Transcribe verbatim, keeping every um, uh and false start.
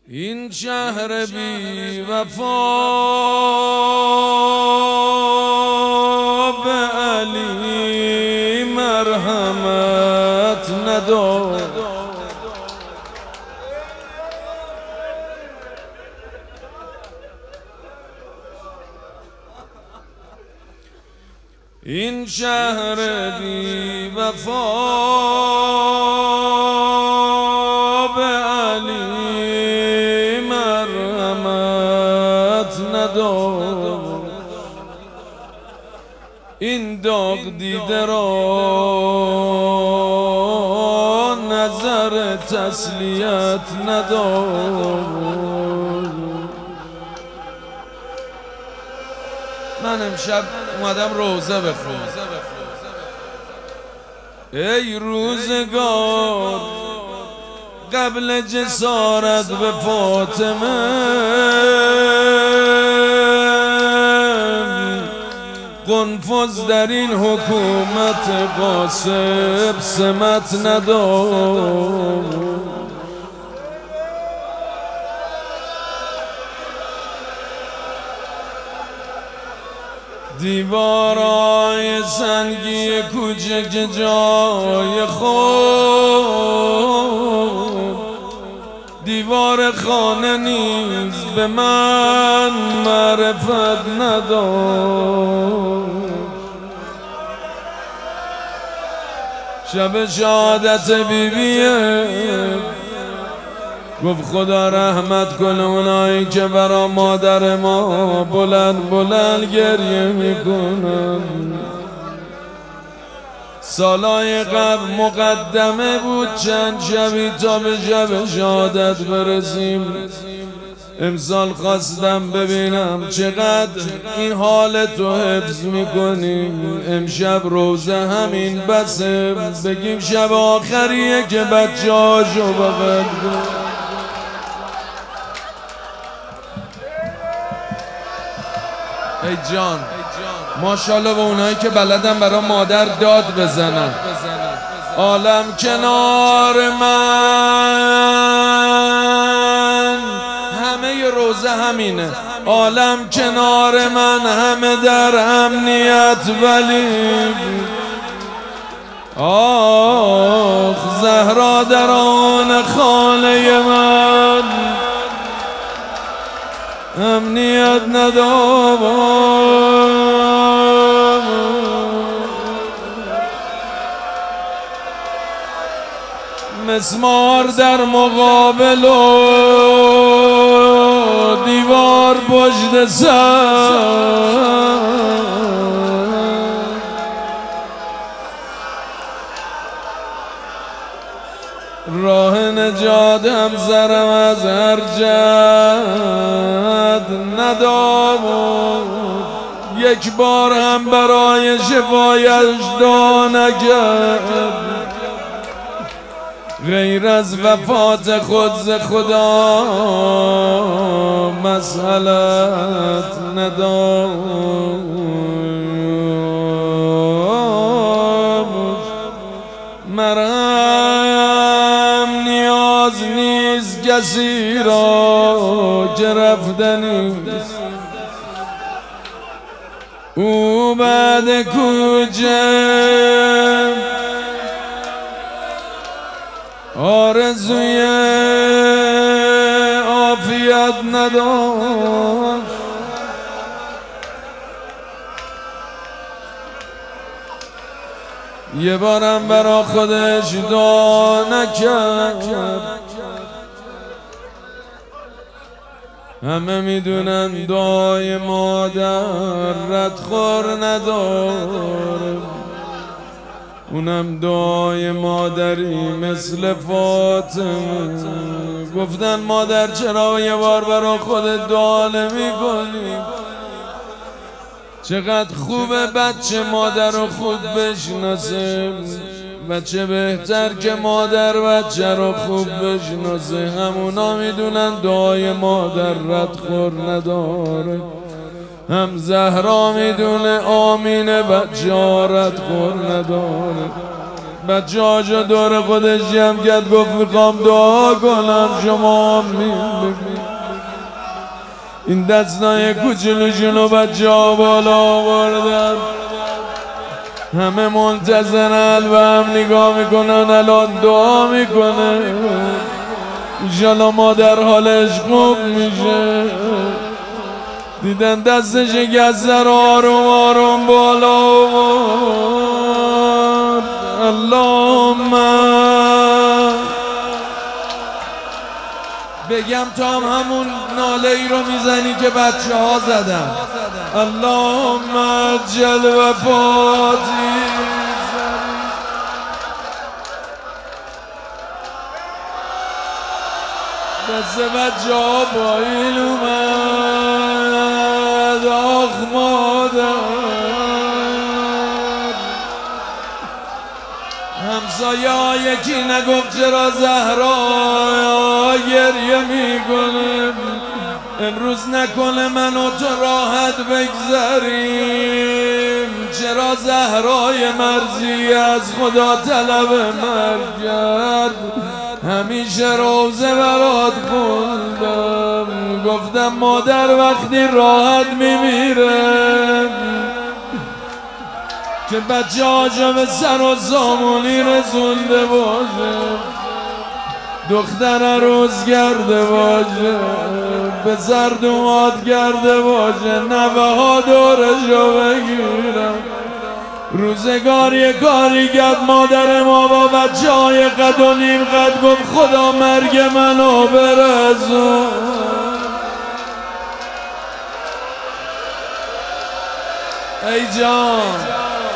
این شهر بی وفا به علی مرحمت نداد. این شهر بی وفا به علی مرحمت نداد. این داغ دیده را نظر تسلیت نداد. من امشب اومدم روزه بخونم. ای روزگار قبل جسارت به فاطمه، قنفذ در این حکومت غاصب سمت نداد. دیوارای سنگی کوچک جای خود، دیوار خانه نیز به من معرفت نداد. شب شهادت بیبیه گفت خدا رحمت کنه اونایی که برا مادر ما بلند بلند گریه میکنن. سالای قبل مقدمه بود چند شبی تا به شب شهادت برسیم. امسال خواستم ببینم چقدر این حال تو حفظ میکنیم. امشب روزه همین بسه، بگیم شب آخریه که بچه هاشو بغل کن. ای جان ماشاءالله به اونایی که بلدن برا مادر داد بزنن. عالم کنار من، همه روزه همینه. عالم کنار من، همه در امنیت، ولی آخ زهرا در آن خانه من امنیت ندارم. مسمار در مقابل و دیوار پشت سر، راه نجاتم سرم از هر جد ندامد. یک بار هم برای شفایش دعا نکرد، غیر از وفات خود ز خدا مسئلت ندامد. مرهم نیاز نیست کسی را که رفتنیست، او بعد کوچه آرزوی عافیت نداشت. یه بارم برا خودش دعا نکرد. همه میدونن دعای مادر ردخور نداره، اونم دعای مادری مثل فاطمه. گفتن مادر چرا یه بار برا خودت دعا نمی کنی؟ چقدر خوبه بچه مادر رو خوب بشناسه، بچه بهتر که مادر بچه رو خوب بشناسه. همونا میدونن دعای مادر ردخور نداره، هم زهرا میدونه آمین بچه ها ردخور نداره. بچه هاشو دور خودش جمع کرد گفت میخوام دعا کنم شما آمین بگید. این دستای کوچولوشونو بچه ها بالا آوردن، همه منتظرن و هم نگاه میکنن الان دعا میکنه انشالله مادر حالش خوب میشه. دیدن دستش گزر آروم آروم بالا آورد. اللهم بگم تا هم همون ناله ای رو میزنی که بچه ها زدن. اللهم عجل وفاتی. دست بچه ها پایین اومد. آخ مادر، همسایه ها یکی نگفت چرا زهرا گریه میکنه، امروز نکنه من و تو راحت بگذریم. چرا زهرای مرزی از خدا طلب مرگ کرد، همیشه روزه برات خوندم، گفتم مادر وقتی راحت میمیره که بچه هاشو به سر و سامونی رسونده باشه، دختر روز کرده باشه، به سر دومات کرده باشه، نوه ها دورشو بگیرم. روزگار یه کاری کرد مادر ما با بچه های قد و نیم قد گفت خدا مرگ منو برسون. ای جان